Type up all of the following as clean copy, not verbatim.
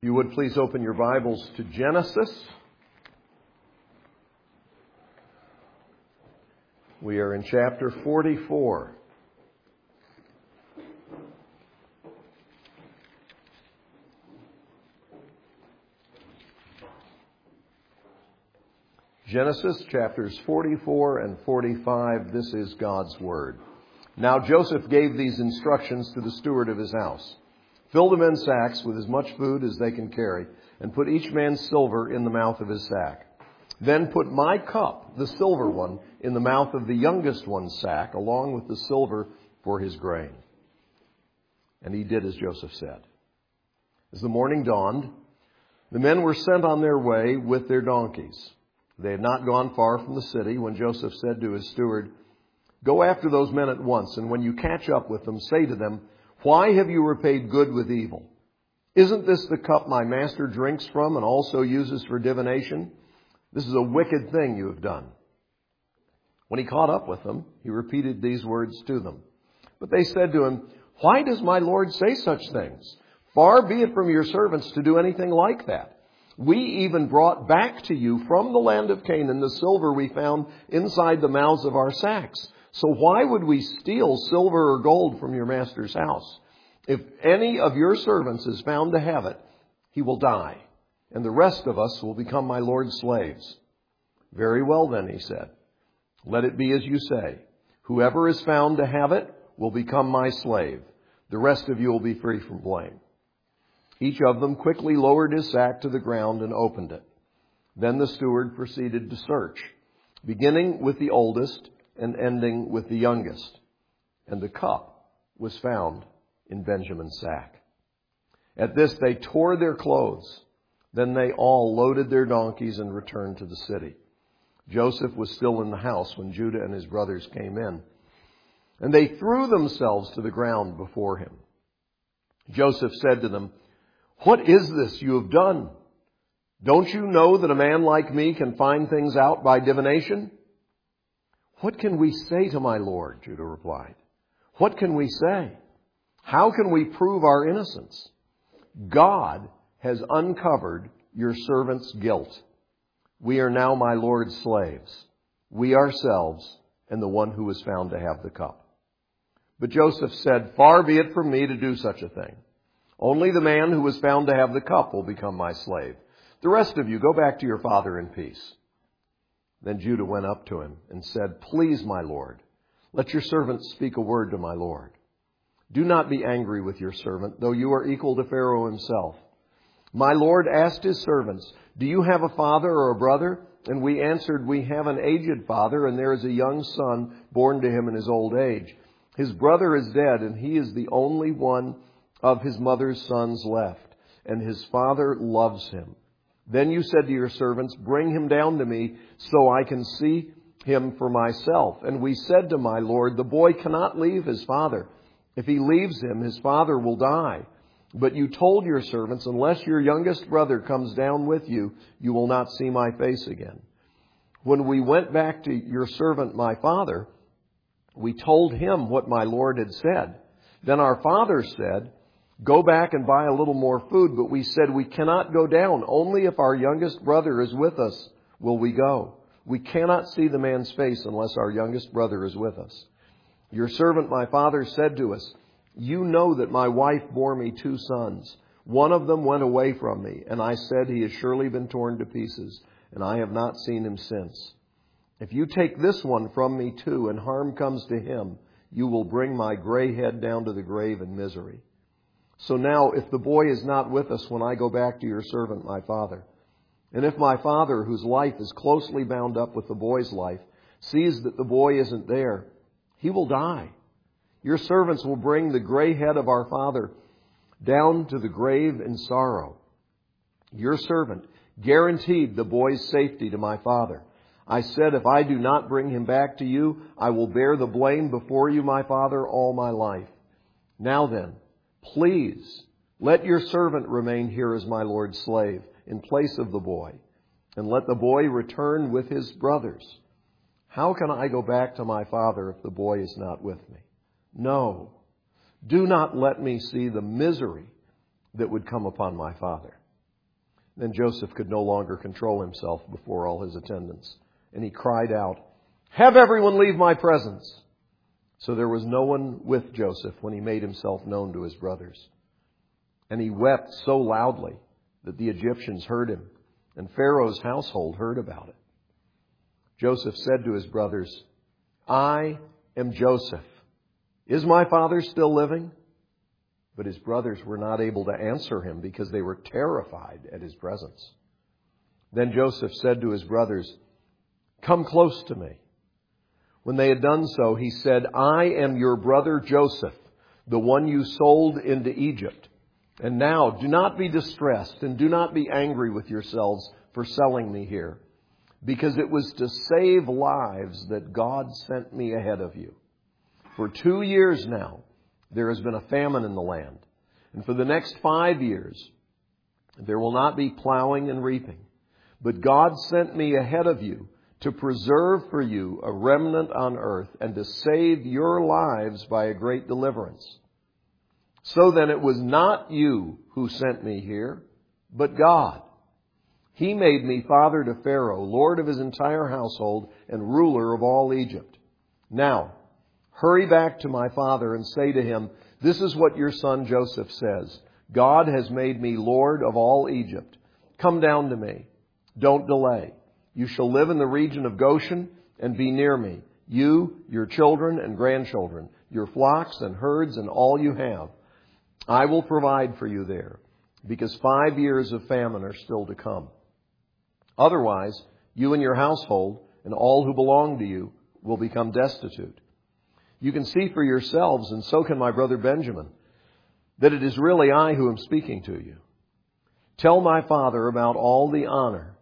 You would please open your Bibles to Genesis. We are in chapter 44. Genesis chapters 44 and 45, this is God's Word. Now Joseph gave these instructions to the steward of his house. Fill the men's sacks with as much food as they can carry, and put each man's silver in the mouth of his sack. Then put my cup, the silver one, in the mouth of the youngest one's sack, along with the silver for his grain. And he did as Joseph said. As the morning dawned, the men were sent on their way with their donkeys. They had not gone far from the city when Joseph said to his steward, "Go after those men at once, and when you catch up with them, say to them, 'Why have you repaid good with evil? Isn't this the cup my master drinks from and also uses for divination? This is a wicked thing you have done.' When he caught up with them, he repeated these words to them. But they said to him, 'Why does my Lord say such things? Far be it from your servants to do anything like that. We even brought back to you from the land of Canaan the silver we found inside the mouths of our sacks. So why would we steal silver or gold from your master's house? If any of your servants is found to have it, he will die, and the rest of us will become my Lord's slaves.' 'Very well then,' he said. 'Let it be as you say. Whoever is found to have it will become my slave. The rest of you will be free from blame.' Each of them quickly lowered his sack to the ground and opened it. Then the steward proceeded to search, beginning with the oldest and ending with the youngest. And the cup was found in Benjamin's sack. At this they tore their clothes. Then they all loaded their donkeys and returned to the city. Joseph was still in the house when Judah and his brothers came in, and they threw themselves to the ground before him. Joseph said to them, 'What is this you have done? Don't you know that a man like me can find things out by divination?' 'What can we say to my Lord?' Judah replied. 'What can we say? How can we prove our innocence? God has uncovered your servant's guilt. We are now my Lord's slaves, we ourselves and the one who was found to have the cup.' But Joseph said, 'Far be it from me to do such a thing. Only the man who was found to have the cup will become my slave. The rest of you go back to your father in peace.' Then Judah went up to him and said, 'Please, my lord, let your servant speak a word to my lord. Do not be angry with your servant, though you are equal to Pharaoh himself. My lord asked his servants, "Do you have a father or a brother?" And we answered, "We have an aged father, and there is a young son born to him in his old age. His brother is dead, and he is the only one of his mother's sons left, and his father loves him. Then you said to your servants, 'Bring him down to me so I can see him for myself.' And we said to my lord, 'The boy cannot leave his father. If he leaves him, his father will die.' But you told your servants, 'Unless your youngest brother comes down with you, you will not see my face again.' When we went back to your servant my father, we told him what my lord had said. Then our father said, 'Go back and buy a little more food.' But we said, 'We cannot go down. Only if our youngest brother is with us will we go. We cannot see the man's face unless our youngest brother is with us.' Your servant my father said to us, 'You know that my wife bore me 2 sons. One of them went away from me, and I said, he has surely been torn to pieces, and I have not seen him since. If you take this one from me too, and harm comes to him, you will bring my gray head down to the grave in misery. So now, if the boy is not with us when I go back to your servant my father, and if my father, whose life is closely bound up with the boy's life, sees that the boy isn't there, he will die. Your servants will bring the gray head of our father down to the grave in sorrow.' Your servant guaranteed the boy's safety to my father. I said, 'If I do not bring him back to you, I will bear the blame before you, my father, all my life. Now then, please let your servant remain here as my Lord's slave in place of the boy, and let the boy return with his brothers. How can I go back to my father if the boy is not with me? No, do not let me see the misery that would come upon my father.' Then Joseph could no longer control himself before all his attendants, and he cried out, "Have everyone leave my presence!" So there was no one with Joseph when he made himself known to his brothers. And he wept so loudly that the Egyptians heard him, and Pharaoh's household heard about it. Joseph said to his brothers, "I am Joseph. Is my father still living?" But his brothers were not able to answer him because they were terrified at his presence. Then Joseph said to his brothers, "Come close to me." When they had done so, he said, "I am your brother Joseph, the one you sold into Egypt. And now do not be distressed and do not be angry with yourselves for selling me here, because it was to save lives that God sent me ahead of you. For 2 years now, there has been a famine in the land, and for the next 5 years, there will not be plowing and reaping. But God sent me ahead of you to preserve for you a remnant on earth and to save your lives by a great deliverance. So then it was not you who sent me here, but God. He made me father to Pharaoh, lord of his entire household and ruler of all Egypt. Now, hurry back to my father and say to him, 'This is what your son Joseph says. God has made me lord of all Egypt. Come down to me. Don't delay. You shall live in the region of Goshen and be near me, you, your children and grandchildren, your flocks and herds and all you have. I will provide for you there, because 5 years of famine are still to come. Otherwise, you and your household and all who belong to you will become destitute. You can see for yourselves, and so can my brother Benjamin, that it is really I who am speaking to you. Tell my father about all the honor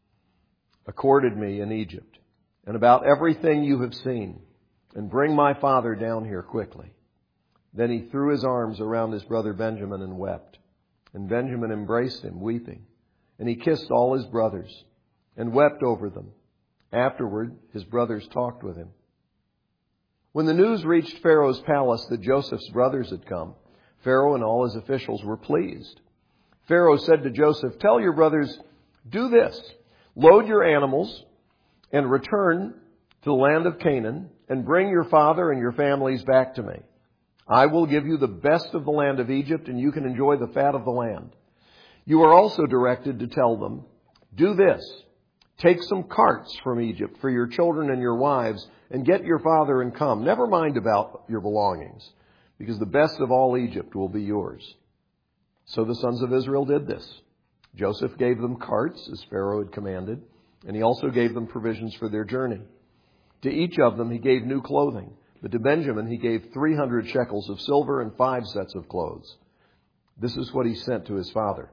accorded me in Egypt, and about everything you have seen, and bring my father down here quickly.' Then he threw his arms around his brother Benjamin and wept. And Benjamin embraced him, weeping. And he kissed all his brothers and wept over them. Afterward, his brothers talked with him. When the news reached Pharaoh's palace that Joseph's brothers had come, Pharaoh and all his officials were pleased. Pharaoh said to Joseph, 'Tell your brothers, do this. Load your animals and return to the land of Canaan and bring your father and your families back to me. I will give you the best of the land of Egypt, and you can enjoy the fat of the land.' You are also directed to tell them, 'Do this. Take some carts from Egypt for your children and your wives, and get your father and come. Never mind about your belongings, because the best of all Egypt will be yours.' So the sons of Israel did this. Joseph gave them carts, as Pharaoh had commanded, and he also gave them provisions for their journey. To each of them he gave new clothing, but to Benjamin he gave 300 shekels of silver and 5 sets of clothes. This is what he sent to his father: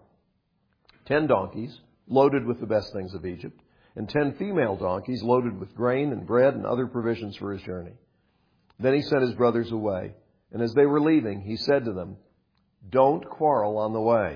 10 donkeys loaded with the best things of Egypt, and 10 female donkeys loaded with grain and bread and other provisions for his journey. Then he sent his brothers away, and as they were leaving, he said to them, 'Don't quarrel on the way.'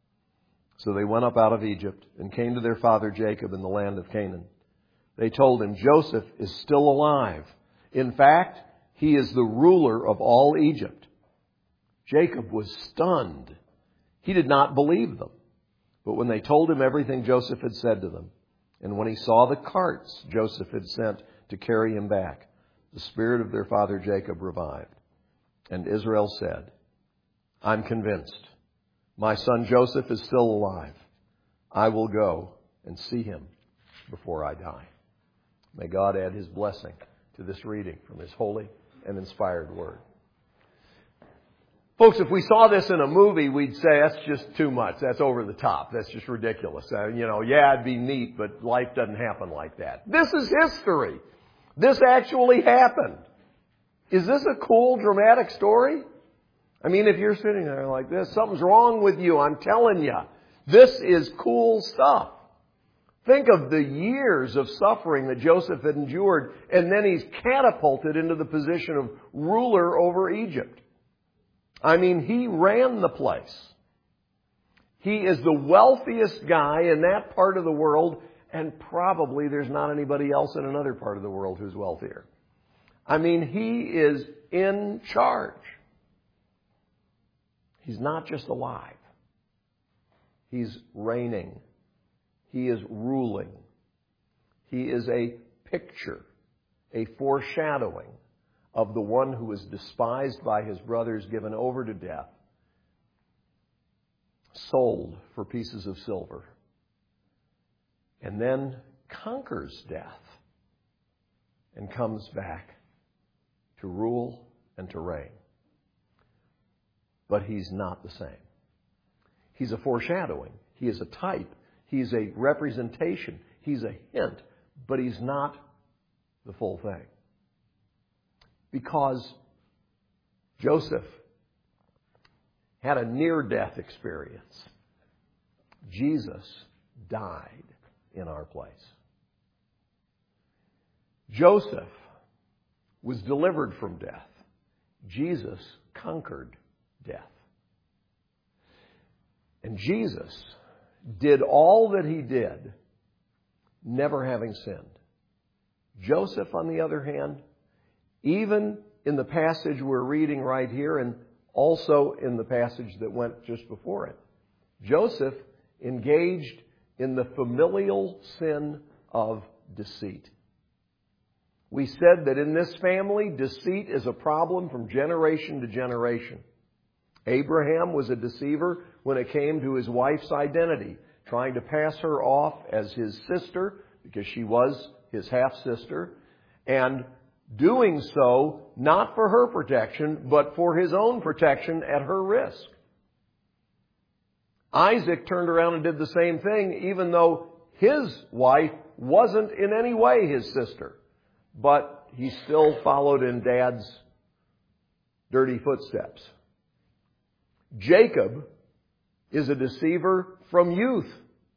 So they went up out of Egypt and came to their father Jacob in the land of Canaan. They told him, 'Joseph is still alive. In fact, he is the ruler of all Egypt.' Jacob was stunned. He did not believe them. But when they told him everything Joseph had said to them, and when he saw the carts Joseph had sent to carry him back, the spirit of their father Jacob revived. And Israel said, 'I'm convinced. My son Joseph is still alive. I will go and see him before I die.'" May God add his blessing to this reading from his holy and inspired word. Folks, if we saw this in a movie, we'd say, that's just too much. That's over the top. That's just ridiculous. It'd be neat, but life doesn't happen like that. This is history. This actually happened. Is this a cool, dramatic story? I mean, if you're sitting there like this, something's wrong with you. I'm telling you. This is cool stuff. Think of the years of suffering that Joseph had endured, and then he's catapulted into the position of ruler over Egypt. I mean, he ran the place. He is the wealthiest guy in that part of the world, and probably there's not anybody else in another part of the world who's wealthier. I mean, he is in charge. He's not just alive. He's reigning He is ruling. He is a picture, a foreshadowing of the one who was despised by his brothers, given over to death, sold for pieces of silver, and then conquers death and comes back to rule and to reign. But he's not the same. He's a foreshadowing. He is a type. He's a representation. He's a hint. But he's not the full thing. Because Joseph had a near-death experience. Jesus died in our place. Joseph was delivered from death. Jesus conquered death. And Jesus did all that he did, never having sinned. Joseph, on the other hand, even in the passage we're reading right here, and also in the passage that went just before it, Joseph engaged in the familial sin of deceit. We said that in this family, deceit is a problem from generation to generation. Abraham was a deceiver when it came to his wife's identity, trying to pass her off as his sister because she was his half-sister, and doing so not for her protection, but for his own protection at her risk. Isaac turned around and did the same thing, even though his wife wasn't in any way his sister. But he still followed in Dad's dirty footsteps. Jacob is a deceiver from youth.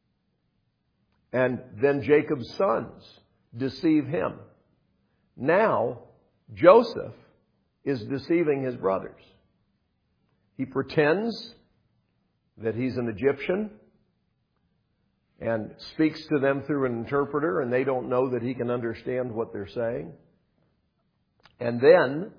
And then Jacob's sons deceive him. Now, Joseph is deceiving his brothers. He pretends that he's an Egyptian and speaks to them through an interpreter, and they don't know that he can understand what they're saying. And then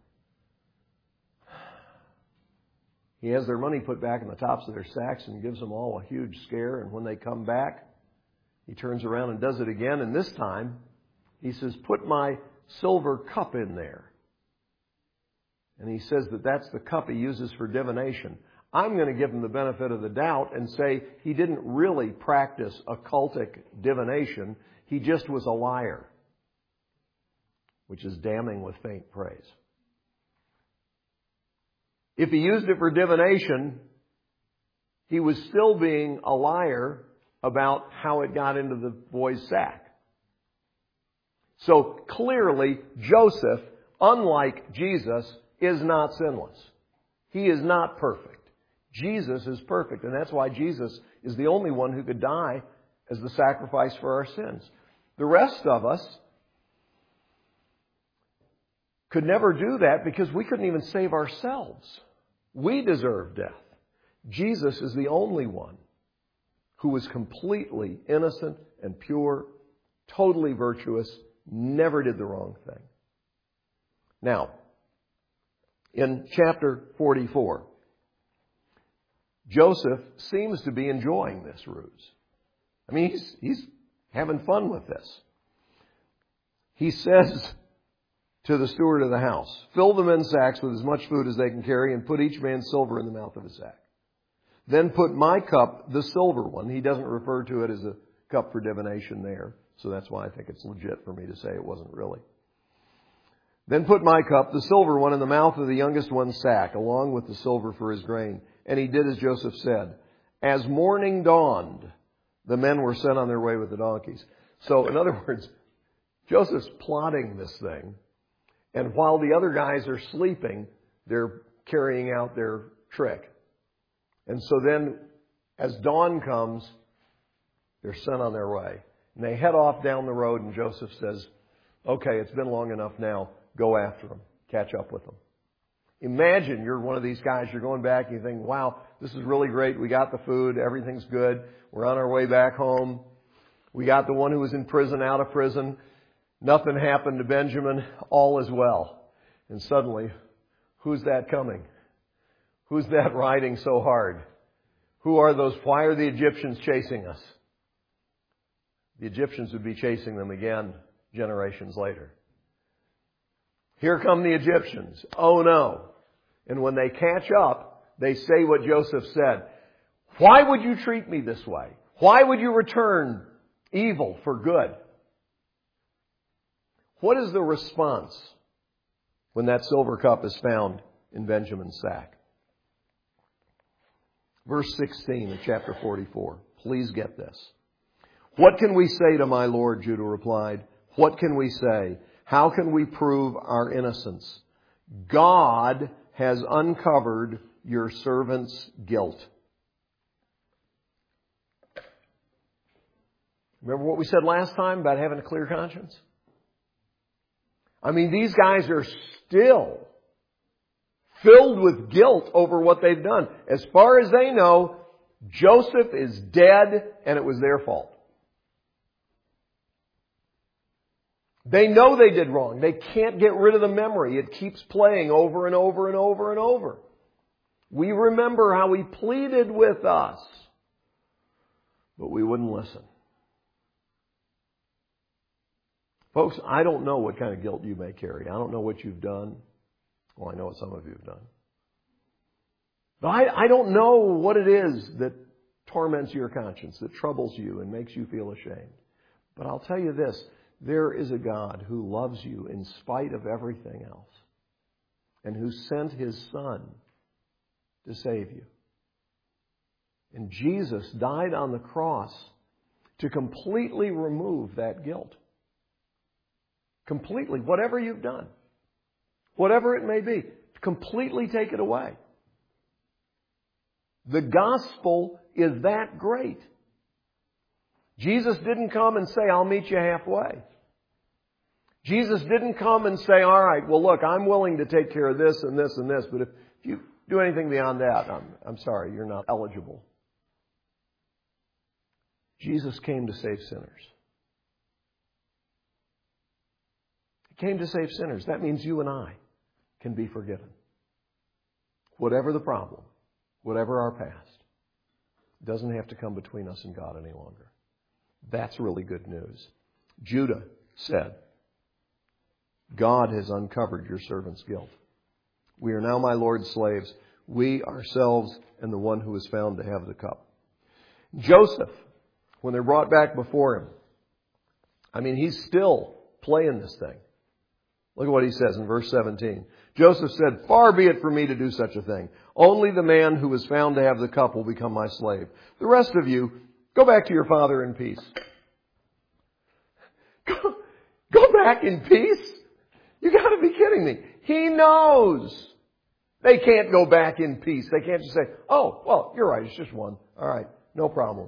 he has their money put back in the tops of their sacks and gives them all a huge scare. And when they come back, he turns around and does it again. And this time, he says, "Put my silver cup in there." And he says that that's the cup he uses for divination. I'm going to give him the benefit of the doubt and say he didn't really practice occultic divination. He just was a liar, which is damning with faint praise. If he used it for divination, he was still being a liar about how it got into the boy's sack. So clearly, Joseph, unlike Jesus, is not sinless. He is not perfect. Jesus is perfect, and that's why Jesus is the only one who could die as the sacrifice for our sins. The rest of us could never do that because we couldn't even save ourselves. We deserve death. Jesus is the only one who was completely innocent and pure, totally virtuous, never did the wrong thing. Now, in chapter 44, Joseph seems to be enjoying this ruse. I mean, he's having fun with this. He says to the steward of the house, "Fill the men's sacks with as much food as they can carry and put each man's silver in the mouth of his sack. Then put my cup," the silver one. He doesn't refer to it as a cup for divination there. So that's why I think it's legit for me to say it wasn't really. "Then put my cup, the silver one, in the mouth of the youngest one's sack, along with the silver for his grain." And he did as Joseph said. As morning dawned, the men were sent on their way with the donkeys. So, in other words, Joseph's plotting this thing. And while the other guys are sleeping, they're carrying out their trick. And so then, as dawn comes, they're sent on their way. And they head off down the road, and Joseph says, "Okay, it's been long enough now. Go after them. Catch up with them." Imagine you're one of these guys, you're going back and you think, "Wow, this is really great. We got the food. Everything's good. We're on our way back home. We got the one who was in prison out of prison. Nothing happened to Benjamin. All is well." And suddenly, who's that coming? Who's that riding so hard? Who are those? Why are the Egyptians chasing us? the Egyptians would be chasing them again generations later. Here come the Egyptians. Oh no. And when they catch up, they say what Joseph said. Why would you treat me this way? Why would you return evil for good? What is the response when that silver cup is found in Benjamin's sack? Verse 16 of chapter 44. Please get this. What can we say to my Lord? Judah replied. What can we say? How can we prove our innocence? God has uncovered your servant's guilt. Remember what we said last time about having a clear conscience? I mean, these guys are still filled with guilt over what they've done. As far as they know, Joseph is dead and it was their fault. They know they did wrong. They can't get rid of the memory. It keeps playing over and over and over and over. We remember how he pleaded with us, but we wouldn't listen. Folks, I don't know what kind of guilt you may carry. I don't know what you've done. Well, I know what some of you have done. But I don't know what it is that torments your conscience, that troubles you and makes you feel ashamed. But I'll tell you this. There is a God who loves you in spite of everything else and who sent His Son to save you. And Jesus died on the cross to completely remove that guilt. Completely. Whatever you've done. Whatever it may be. Completely take it away. The gospel is that great. Jesus didn't come and say, I'll meet you halfway. Jesus didn't come and say, all right, well, look, I'm willing to take care of this and this and this, but if you do anything beyond that, I'm sorry, you're not eligible. Jesus came to save sinners. He came to save sinners. That means you and I can be forgiven. Whatever the problem, whatever our past, it doesn't have to come between us and God any longer. That's really good news. Judah said, God has uncovered your servant's guilt. We are now my Lord's slaves, we ourselves and the one who is found to have the cup. Joseph, when they're brought back before him, I mean, he's still playing this thing. Look at what he says in verse 17. Joseph said, far be it from me to do such a thing. Only the man who is found to have the cup will become my slave. The rest of you, go back to your father in peace. Go back in peace? You got to be kidding me. He knows they can't go back in peace. They can't just say, oh, well, you're right. It's just one. All right. No problem.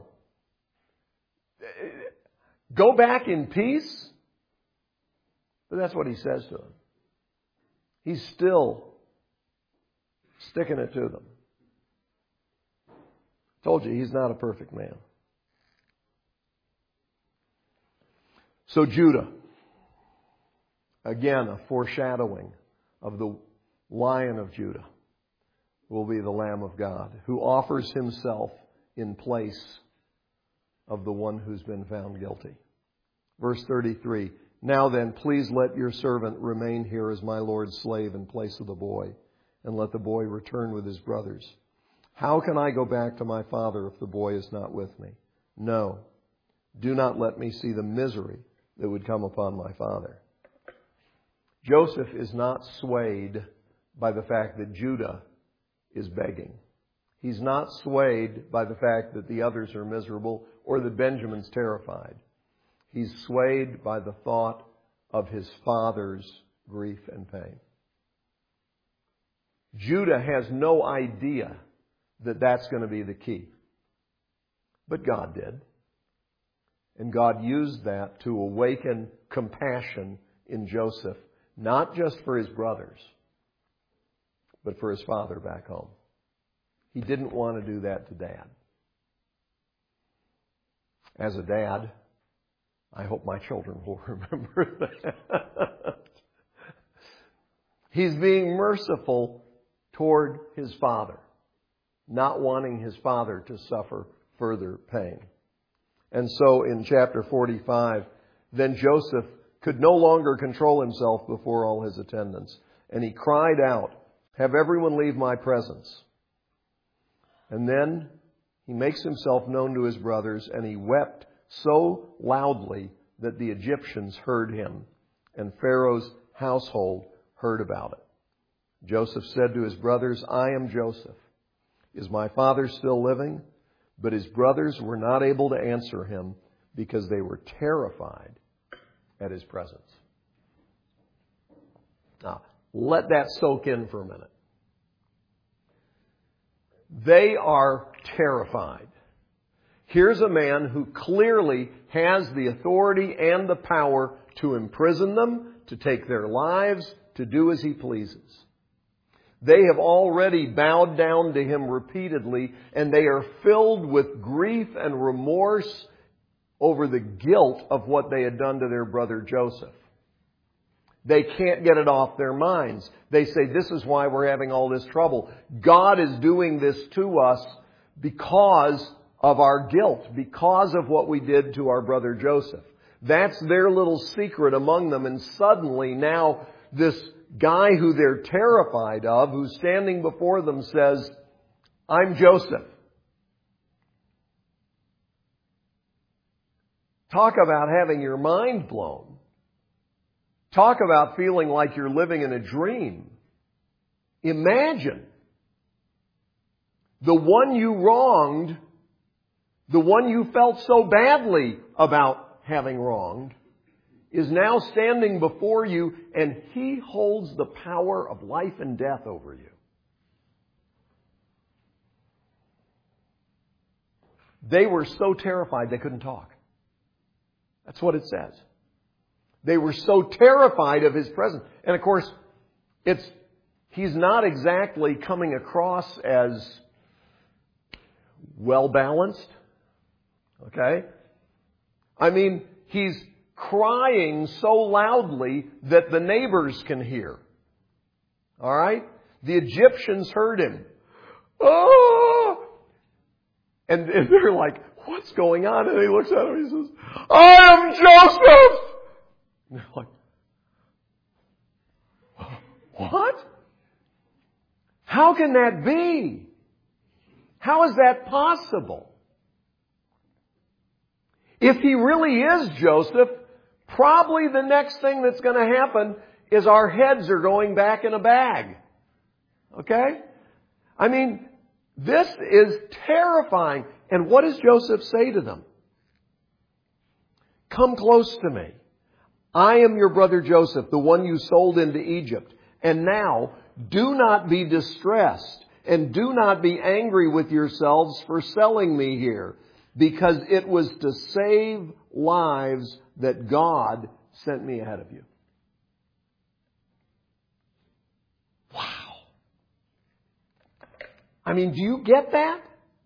Go back in peace? But that's what he says to them. He's still sticking it to them. Told you, he's not a perfect man. So Judah, again, a foreshadowing of the Lion of Judah, will be the Lamb of God, who offers himself in place of the one who's been found guilty. Verse 33, now then, please let your servant remain here as my Lord's slave in place of the boy, and let the boy return with his brothers. How can I go back to my father if the boy is not with me? No, do not let me see the misery that would come upon my father. Joseph is not swayed by the fact that Judah is begging. He's not swayed by the fact that the others are miserable or that Benjamin's terrified. He's swayed by the thought of his father's grief and pain. Judah has no idea that that's going to be the key. But God did. And God used that to awaken compassion in Joseph, not just for his brothers, but for his father back home. He didn't want to do that to Dad. As a dad, I hope my children will remember that. He's being merciful toward his father, not wanting his father to suffer further pain. And so in chapter 45, then Joseph could no longer control himself before all his attendants. And he cried out, "Have everyone leave my presence." And then he makes himself known to his brothers, and he wept so loudly that the Egyptians heard him, and Pharaoh's household heard about it. Joseph said to his brothers, "I am Joseph. Is my father still living?" But his brothers were not able to answer him because they were terrified at his presence. Now, let that soak in for a minute. They are terrified. Here's a man who clearly has the authority and the power to imprison them, to take their lives, to do as he pleases. They have already bowed down to him repeatedly, and they are filled with grief and remorse over the guilt of what they had done to their brother Joseph. They can't get it off their minds. They say, "This is why we're having all this trouble. God is doing this to us because of our guilt, because of what we did to our brother Joseph." That's their little secret among them. And suddenly now this guy who they're terrified of, who's standing before them, says, "I'm Joseph." Talk about having your mind blown. Talk about feeling like you're living in a dream. Imagine the one you wronged, the one you felt so badly about having wronged, is now standing before you, and he holds the power of life and death over you. They were so terrified they couldn't talk. That's what it says. They were so terrified of his presence. And of course, he's not exactly coming across as well-balanced. Okay? I mean, he's crying so loudly that the neighbors can hear. All right? The Egyptians heard him. Oh! And they're like, "What's going on?" And he looks at him and he says, "I am Joseph!" And they're like, "What? How can that be? How is that possible?" If he really is Joseph, probably the next thing that's going to happen is our heads are going back in a bag. Okay? I mean, this is terrifying. And what does Joseph say to them? "Come close to me. I am your brother Joseph, the one you sold into Egypt. And now, do not be distressed and do not be angry with yourselves for selling me here, because it was to save lives that God sent me ahead of you." Wow. I mean, do you get that?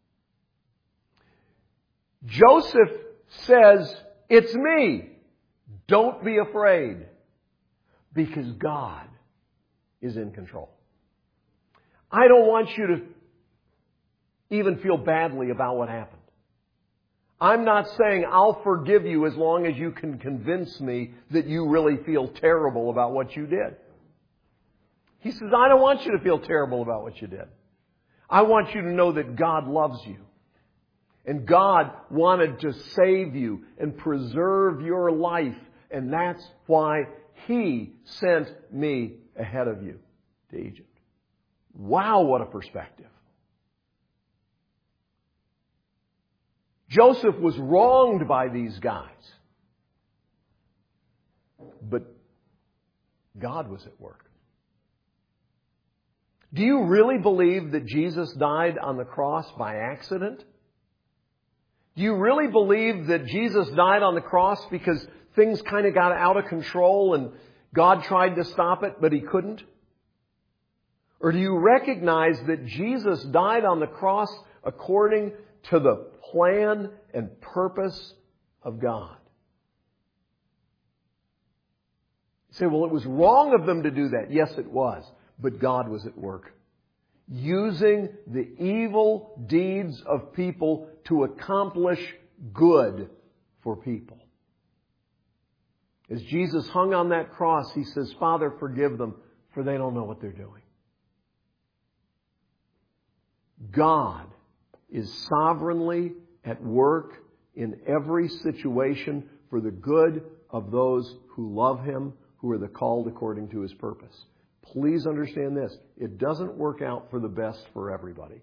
Joseph says, "It's me. Don't be afraid, because God is in control." I don't want you to even feel badly about what happened. I'm not saying I'll forgive you as long as you can convince me that you really feel terrible about what you did. He says, I don't want you to feel terrible about what you did. I want you to know that God loves you. And God wanted to save you and preserve your life. And that's why He sent me ahead of you to Egypt. Wow, what a perspective. Joseph was wronged by these guys. But God was at work. Do you really believe that Jesus died on the cross by accident? Do you really believe that Jesus died on the cross because things kind of got out of control and God tried to stop it, but He couldn't? Or do you recognize that Jesus died on the cross according to the plan and purpose of God? You say, well, it was wrong of them to do that. Yes, it was. But God was at work, using the evil deeds of people to accomplish good for people. As Jesus hung on that cross, He says, Father, forgive them, for they don't know what they're doing. God is sovereignly at work in every situation for the good of those who love Him, who are the called according to His purpose. Please understand this. It doesn't work out for the best for everybody.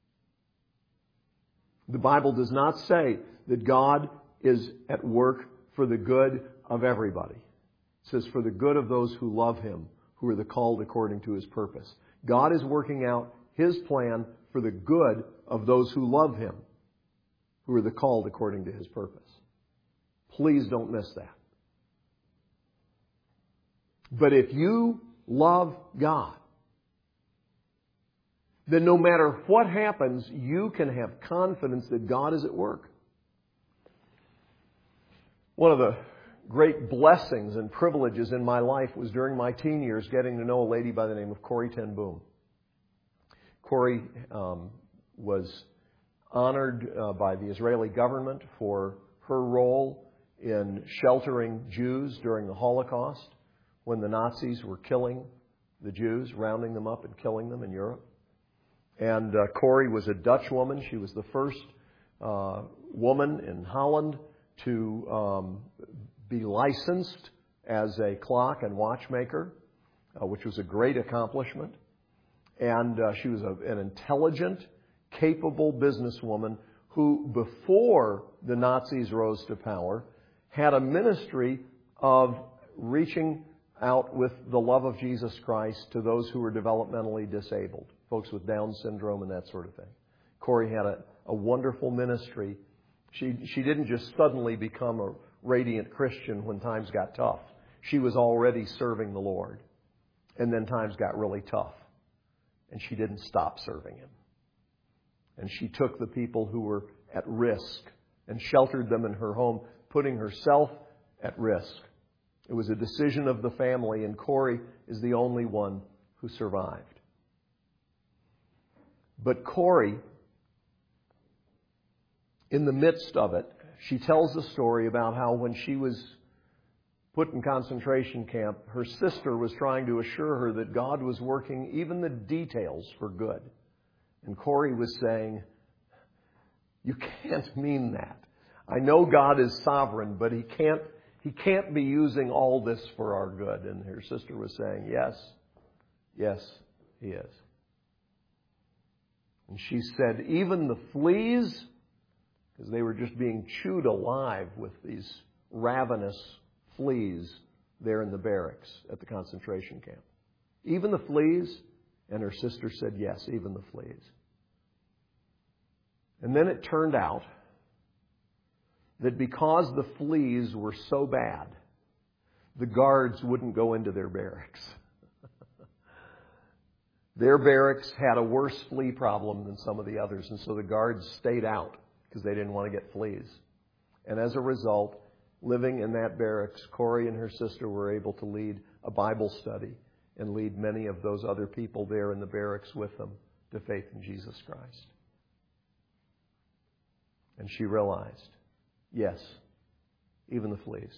The Bible does not say that God is at work for the good of everybody. It says for the good of those who love Him, who are the called according to His purpose. God is working out His plan for the good of those who love Him, who are the called according to His purpose. Please don't miss that. But if you love God, then no matter what happens, you can have confidence that God is at work. One of the great blessings and privileges in my life was during my teen years getting to know a lady by the name of Corrie ten Boom. Corrie was honored by the Israeli government for her role in sheltering Jews during the Holocaust when the Nazis were killing the Jews, rounding them up and killing them in Europe. And Corrie was a Dutch woman. She was the first woman in Holland to be licensed as a clock and watchmaker, which was a great accomplishment. And she was an intelligent, capable businesswoman who, before the Nazis rose to power, had a ministry of reaching out with the love of Jesus Christ to those who were developmentally disabled, folks with Down syndrome and that sort of thing. Corrie had a wonderful ministry. She didn't just suddenly become a radiant Christian when times got tough. She was already serving the Lord. And then times got really tough. And she didn't stop serving Him. And she took the people who were at risk and sheltered them in her home, putting herself at risk. It was a decision of the family, and Corrie is the only one who survived. But Corrie, in the midst of it, she tells the story about how when she was put in concentration camp, her sister was trying to assure her that God was working even the details for good. And Corrie was saying, you can't mean that. I know God is sovereign, but He can't be using all this for our good. And her sister was saying, yes, He is. And she said, even the fleas, because they were just being chewed alive with these ravenous fleas there in the barracks at the concentration camp. Even the fleas? And her sister said, yes, even the fleas. And then it turned out that because the fleas were so bad, the guards wouldn't go into their barracks. Their barracks had a worse flea problem than some of the others, and so the guards stayed out because they didn't want to get fleas. And as a result, living in that barracks, Corrie and her sister were able to lead a Bible study and lead many of those other people there in the barracks with them to faith in Jesus Christ. And she realized, yes, even the fleas.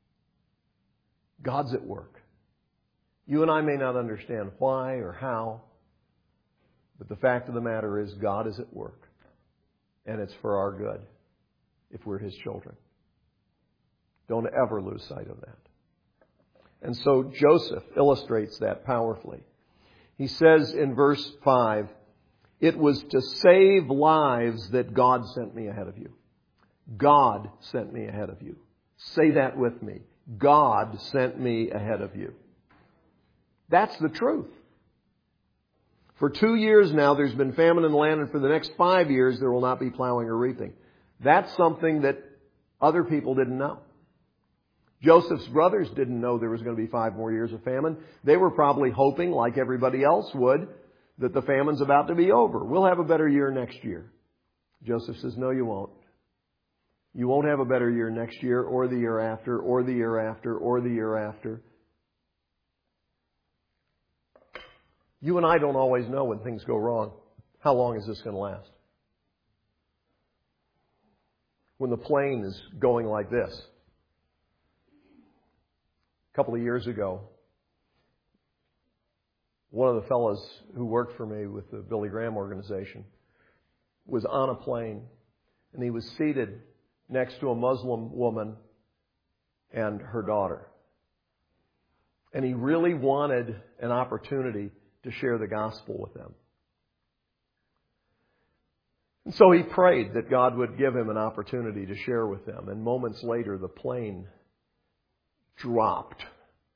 God's at work. You and I may not understand why or how, but the fact of the matter is God is at work. And it's for our good if we're His children. Don't ever lose sight of that. And so Joseph illustrates that powerfully. He says in verse 5, it was to save lives that God sent me ahead of you. God sent me ahead of you. Say that with me. God sent me ahead of you. That's the truth. For 2 years now, there's been famine in the land, and for the next 5 years, there will not be plowing or reaping. That's something that other people didn't know. Joseph's brothers didn't know there was going to be 5 more years of famine. They were probably hoping, like everybody else would, that the famine's about to be over. We'll have a better year next year. Joseph says, no, you won't. You won't have a better year next year, or the year after, or the year after, or the year after. You and I don't always know when things go wrong. How long is this going to last? when the plane is going like this. A couple of years ago, one of the fellows who worked for me with the Billy Graham organization was on a plane, and he was seated next to a Muslim woman and her daughter. And he really wanted an opportunity to share the gospel with them. And so he prayed that God would give him an opportunity to share with them. And moments later, the plane dropped,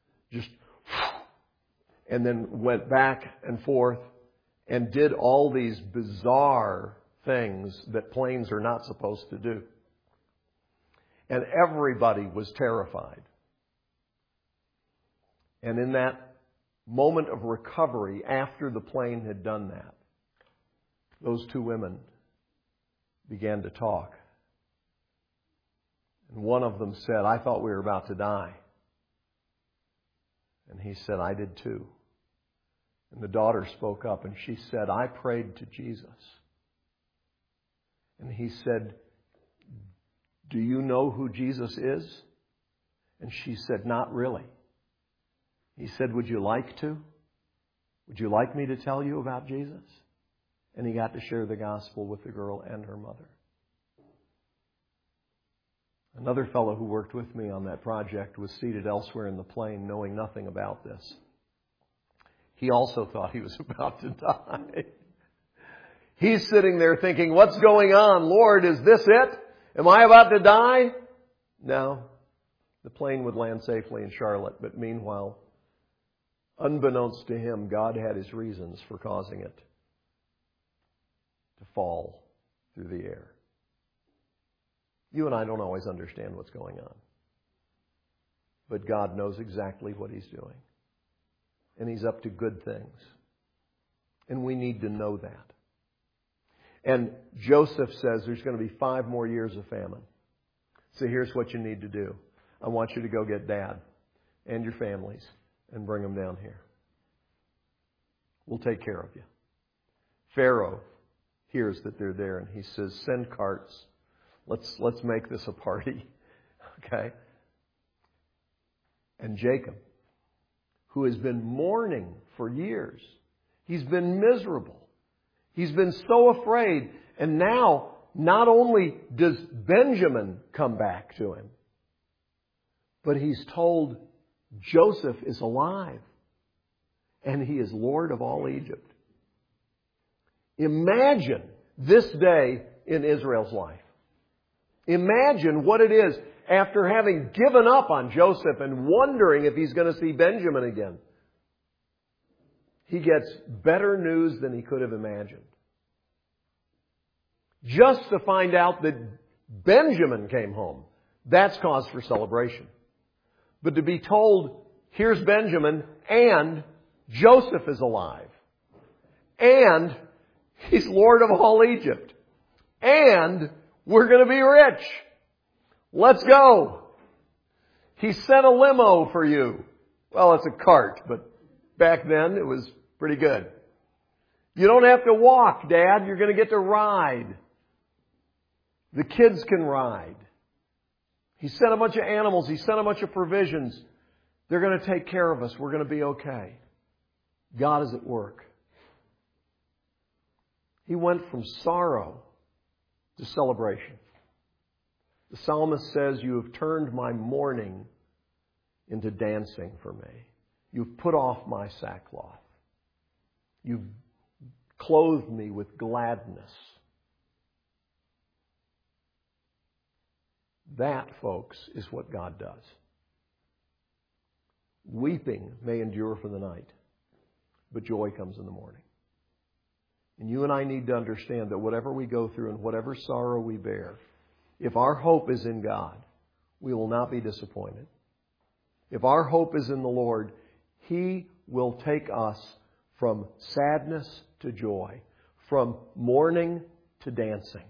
and then went back and forth and did all these bizarre things that planes are not supposed to do. And everybody was terrified. And in that moment of recovery, after the plane had done that, those two women began to talk. And one of them said, "I thought we were about to die." And he said, "I did too." And the daughter spoke up and she said, "I prayed to Jesus." And he said, "Do you know who Jesus is?" And she said, "Not really." He said, "Would you like to? Would you like me to tell you about Jesus?" And he got to share the gospel with the girl and her mother. Another fellow who worked with me on that project was seated elsewhere in the plane, knowing nothing about this. He also thought he was about to die. He's sitting there thinking, "What's going on? Lord, is this it? Am I about to die?" No. The plane would land safely in Charlotte, but meanwhile, unbeknownst to him, God had His reasons for causing it to fall through the air. You and I don't always understand what's going on. But God knows exactly what He's doing. And He's up to good things. And we need to know that. And Joseph says there's going to be 5 more years of famine. So here's what you need to do. I want you to go get Dad and your families and bring them down here. We'll take care of you. Pharaoh hears that they're there and he says, "Send carts. Let's make this a party." Okay? And Jacob, who has been mourning for years, he's been miserable. He's been so afraid. And now, not only does Benjamin come back to him, but he's told Joseph is alive. And he is Lord of all Egypt. Imagine this day in Israel's life. Imagine what it is after having given up on Joseph and wondering if he's going to see Benjamin again. He gets better news than he could have imagined. Just to find out that Benjamin came home, that's cause for celebration. But to be told, here's Benjamin and Joseph is alive. And he's Lord of all Egypt. And we're going to be rich. Let's go. He sent a limo for you. Well, it's a cart, but back then it was pretty good. You don't have to walk, Dad. You're going to get to ride. The kids can ride. He sent a bunch of animals. He sent a bunch of provisions. They're going to take care of us. We're going to be okay. God is at work. He went from sorrow to celebration. The psalmist says, "You have turned my mourning into dancing for me. You've put off my sackcloth. You've clothed me with gladness." That, folks, is what God does. Weeping may endure for the night, but joy comes in the morning. And you and I need to understand that whatever we go through and whatever sorrow we bear, if our hope is in God, we will not be disappointed. If our hope is in the Lord, He will take us from sadness to joy, from mourning to dancing.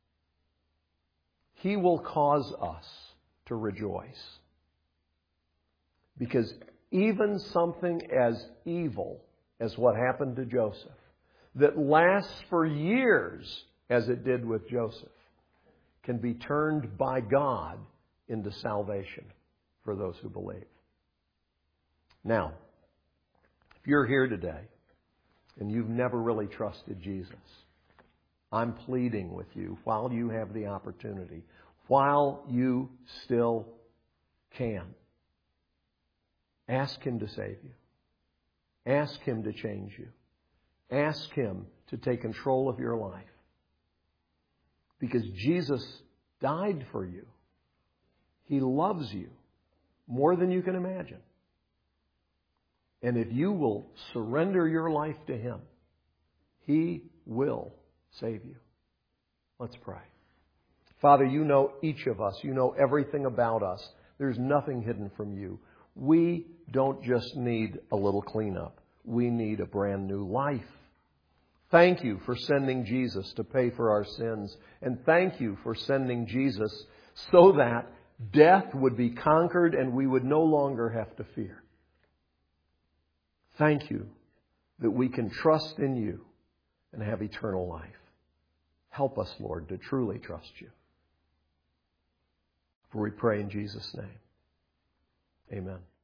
He will cause us to rejoice. Because even something as evil as what happened to Joseph, that lasts for years as it did with Joseph, can be turned by God into salvation for those who believe. Now, if you're here today and you've never really trusted Jesus, I'm pleading with you while you have the opportunity, while you still can. Ask Him to save you. Ask Him to change you. Ask Him to take control of your life. Because Jesus died for you. He loves you more than you can imagine. And if you will surrender your life to Him, He will save you. Let's pray. Father, you know each of us. You know everything about us. There's nothing hidden from you. We don't just need a little cleanup. We need a brand new life. Thank you for sending Jesus to pay for our sins. And thank you for sending Jesus so that death would be conquered and we would no longer have to fear. Thank you that we can trust in you and have eternal life. Help us, Lord, to truly trust you. For we pray in Jesus' name. Amen.